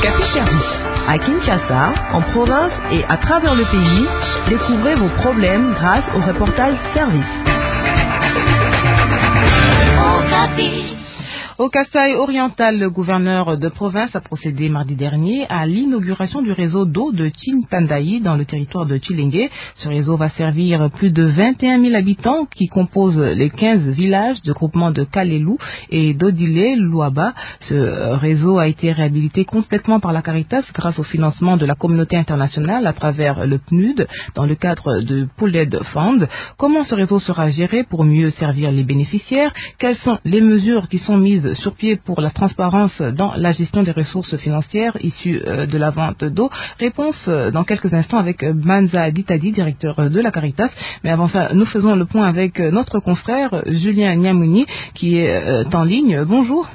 Capi Service. À Kinshasa, en province et à travers le pays, découvrez vos problèmes grâce au reportage service. Au Kasaï oriental, le gouverneur de province a procédé mardi dernier à l'inauguration du réseau d'eau de Tchintandaï dans le territoire de Tchilenge. Ce réseau va servir plus de 21 000 habitants qui composent les 15 villages de groupement de Kalelou et d'Odile-Louaba. Ce réseau a été réhabilité complètement par la Caritas grâce au financement de la communauté internationale à travers le PNUD dans le cadre de Pooled Fund. Comment ce réseau sera géré pour mieux servir les bénéficiaires? Quelles sont les mesures qui sont mises sur pied pour la transparence dans la gestion des ressources financières issues de la vente d'eau? Réponse dans quelques instants avec Banza Ditadi, directeur de la Caritas. Mais avant ça, nous faisons le point avec notre confrère Julien Niamouni qui est en ligne. Bonjour.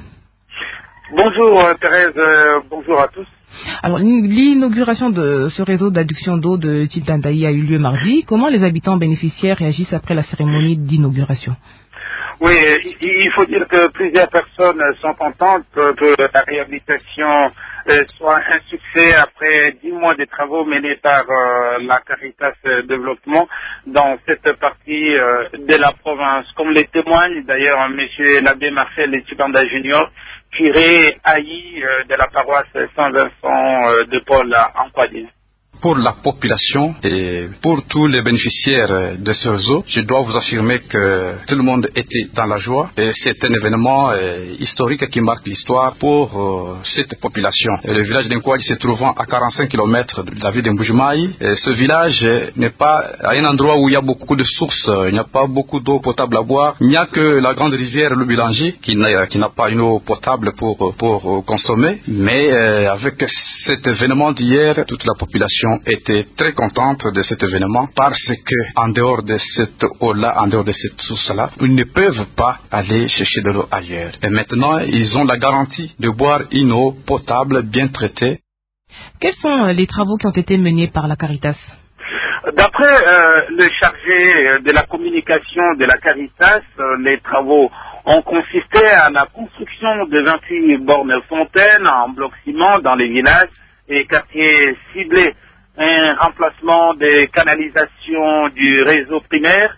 Bonjour Thérèse, bonjour à tous. Alors, l'inauguration de ce réseau d'adduction d'eau de Tchintandaï a eu lieu mardi. Comment les habitants bénéficiaires réagissent après la cérémonie d'inauguration? Oui, il faut dire que plusieurs personnes sont contentes que la réhabilitation soit un succès après 10 mois de travaux menés par la Caritas Développement dans cette partie de la province. Comme le témoigne d'ailleurs M. l'abbé Marcel Tchibanda Junior, curé haï de la paroisse Saint-Vincent de Paul en Kouadine. Pour la population et pour tous les bénéficiaires de ce réseau, je dois vous affirmer que tout le monde était dans la joie et c'est un événement historique qui marque l'histoire pour cette population. Et le village d'Nkwadi se trouvant à 45 km de la ville de Mbujimaï, ce village n'est pas à un endroit où il y a beaucoup de sources, il n'y a pas beaucoup d'eau potable à boire, il n'y a que la grande rivière le Bilanger qui n'a pas une eau potable pour consommer, mais avec cet événement d'hier, toute la population était très contente de cet événement parce que en dehors de cette eau-là, en dehors de cette source-là, ils ne peuvent pas aller chercher de l'eau ailleurs. Et maintenant, ils ont la garantie de boire une eau potable, bien traitée. Quels sont les travaux qui ont été menés par la Caritas? D'après le chargé de la communication de la Caritas, les travaux ont consisté à la construction de 28 bornes fontaines en bloc ciment dans les villages et quartiers ciblés, un remplacement des canalisations du réseau primaire,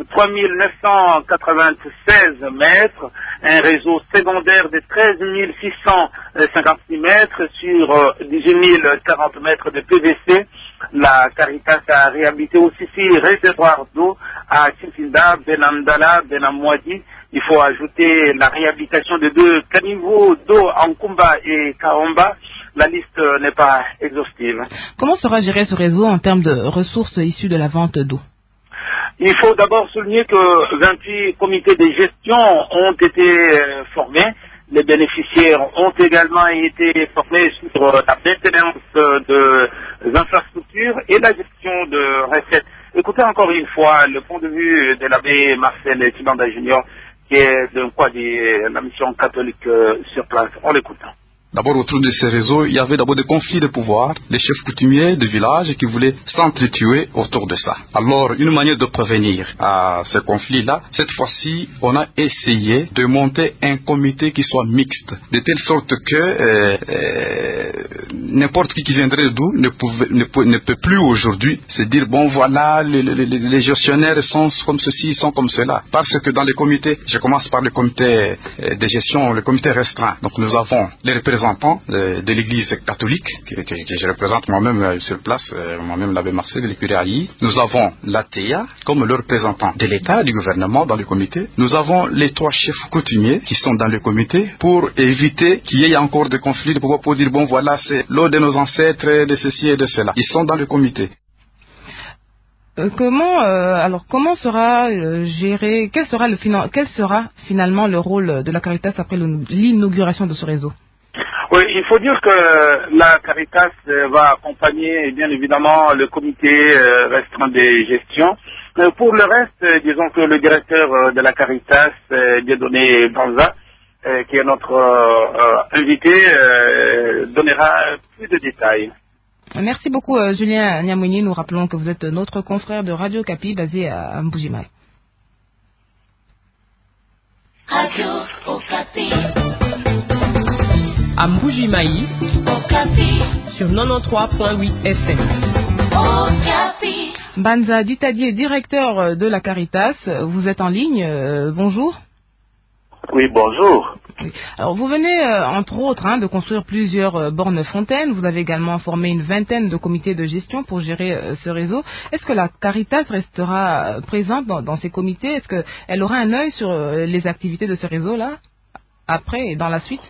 3996 mètres, un réseau secondaire de 13 656 mètres sur 18 040 mètres de PVC. La Caritas a réhabilité aussi 6 réservoirs d'eau à Tchintinda, Benamdala, Benamwadi. Il faut ajouter la réhabilitation de 2 caniveaux d'eau en Kumba et Kaomba. La liste n'est pas exhaustive. Comment sera géré ce réseau en termes de ressources issues de la vente d'eau? Il faut d'abord souligner que 28 comités de gestion ont été formés. Les bénéficiaires ont également été formés sur la maintenance des infrastructures et la gestion de recettes. Écoutez encore une fois le point de vue de l'abbé Marcel Tchibanda Junior, qui est de la mission catholique sur place. On l'écoute. D'abord, autour de ces réseaux, il y avait d'abord des conflits de pouvoir, les chefs coutumiers de village qui voulaient s'entretuer autour de ça. Alors, une manière de prévenir à ce conflit-là, cette fois-ci, on a essayé de monter un comité qui soit mixte, de telle sorte que n'importe qui viendrait d'où ne peut plus aujourd'hui se dire, bon voilà, les gestionnaires sont comme ceci, sont comme cela. Parce que dans les comités, je commence par le comité de gestion, le comité restreint. Donc, nous avons les représentants de l'église catholique que je représente moi-même sur place, moi-même l'abbé Marcel, le curé Haï. Nous avons l'ATEA comme le représentant de l'État, du gouvernement dans le comité. Nous avons les 3 chefs coutumiers qui sont dans le comité pour éviter qu'il y ait encore de conflits, pour dire bon voilà c'est l'eau de nos ancêtres, de ceci et de cela. Ils sont dans le comité. Comment sera géré, quel sera finalement le rôle de la Caritas après l'inauguration de ce réseau? Oui, il faut dire que la Caritas va accompagner bien évidemment le comité restreint de gestion. Pour le reste, disons que le directeur de la Caritas, Dieudonné Banza, qui est notre invité, donnera plus de détails. Merci beaucoup Julien Niamouni. Nous rappelons que vous êtes notre confrère de Radio Capi basé à Mbujimaï. Radio Okapi. à Mbuji-Mayi sur 93.8 FM. Banza Ditadié, directeur de la Caritas, vous êtes en ligne. Bonjour. Oui, bonjour. Alors, vous venez, entre autres, de construire plusieurs bornes fontaines. Vous avez également formé une vingtaine de comités de gestion pour gérer ce réseau. Est-ce que la Caritas restera présente dans ces comités? Est-ce qu'elle aura un œil sur les activités de ce réseau-là, après et dans la suite?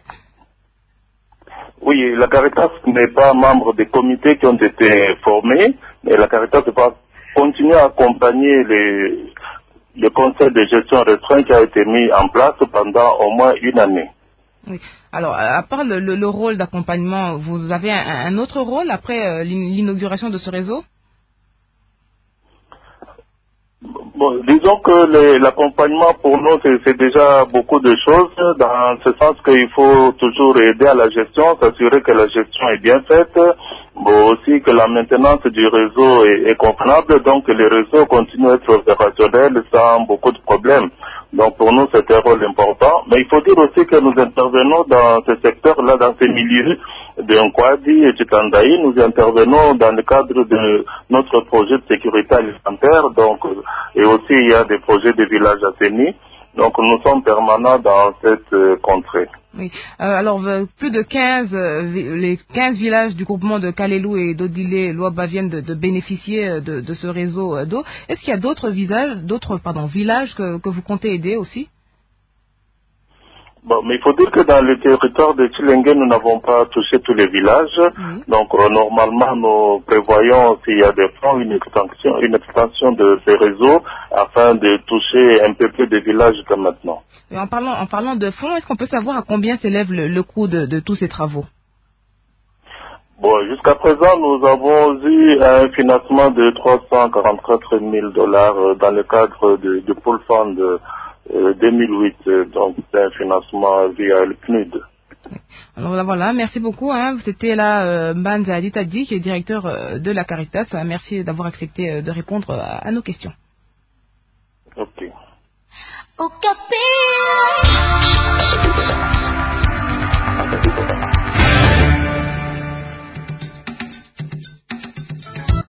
Oui, la Caritas n'est pas membre des comités qui ont été formés, mais la Caritas va continuer à accompagner le conseil de gestion restreint qui a été mis en place pendant au moins une année. Oui. Alors, à part le rôle d'accompagnement, vous avez un autre rôle après l'inauguration de ce réseau? Bon, disons que l'accompagnement pour nous, c'est déjà beaucoup de choses, dans ce sens qu'il faut toujours aider à la gestion, s'assurer que la gestion est bien faite, bon, aussi que la maintenance du réseau est convenable, donc que le réseau continue à être opérationnel sans beaucoup de problèmes. Donc pour nous, c'est un rôle important. Mais il faut dire aussi que nous intervenons dans ce secteur-là, dans ces milieux de Nkwadi et Chitandaï. Nous intervenons dans le cadre de notre projet de sécurité alimentaire. Donc, et aussi, il y a des projets de villages assainis. Donc, nous sommes permanents dans cette contrée. Oui. Alors, plus de 15, les 15 villages du groupement de Kalelou et d'Odile Luaba viennent de bénéficier de ce réseau d'eau. Est-ce qu'il y a d'autres villages que vous comptez aider aussi? Bon, mais il faut dire que dans le territoire de Tchilenge, nous n'avons pas touché tous les villages. Donc, normalement, nous prévoyons, s'il y a des fonds, une extension de ces réseaux afin de toucher un peu plus de villages que maintenant. Et en parlant de fonds, est-ce qu'on peut savoir à combien s'élève le coût de tous ces travaux? Bon, jusqu'à présent, nous avons eu un financement de $344 000 dans le cadre du Pool Fund 2008, donc c'est un financement via le PNUD. Alors voilà, merci beaucoup. C'était là Banza Ditadi, qui est directeur de la Caritas. Merci d'avoir accepté de répondre à nos questions. Ok. Okapi.